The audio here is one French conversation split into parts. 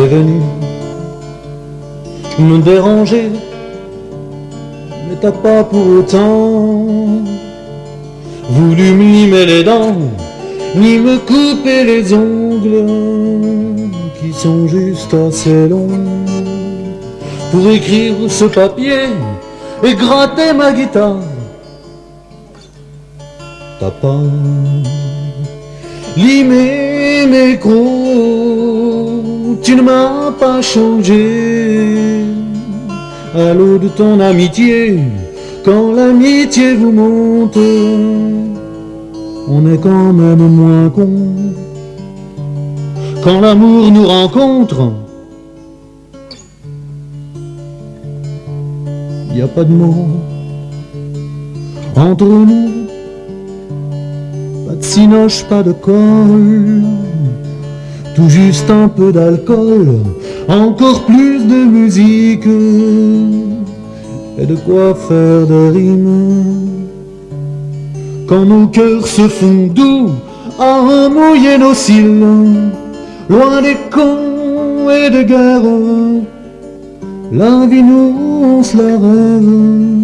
t'es venu me déranger, mais t'as pas pour autant voulu me limer les dents, ni me couper les ongles qui sont juste assez longs pour écrire ce papier et gratter ma guitare. T'as pas limé mes crocs, tu ne m'as pas changé à l'eau de ton amitié. Quand l'amitié vous monte, on est quand même moins con. Quand l'amour nous rencontre, y a pas de mots entre nous, pas de cinoche, pas de colle, tout juste un peu d'alcool, encore plus de musique et de quoi faire des rimes. Quand nos cœurs se font doux à mouiller nos cils, loin des cons et des guerres, la vie nous on se la rêve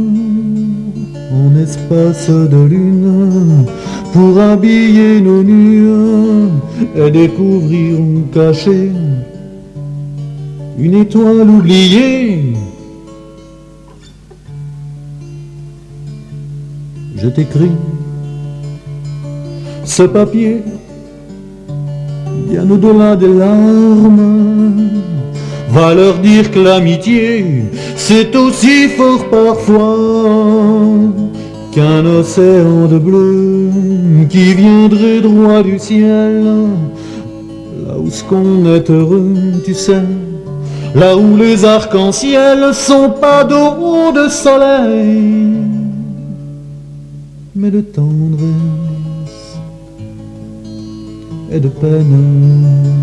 en espace de lune pour habiller nos nues et découvrir cachée une étoile oubliée. Je t'écris ce papier bien au-delà des larmes, va leur dire que l'amitié c'est aussi fort parfois qu'un océan de bleu qui viendrait droit du ciel, là où ce qu'on est heureux, tu sais, là où les arcs-en-ciel sont pas d'eau de soleil, mais de tendresse et de peine.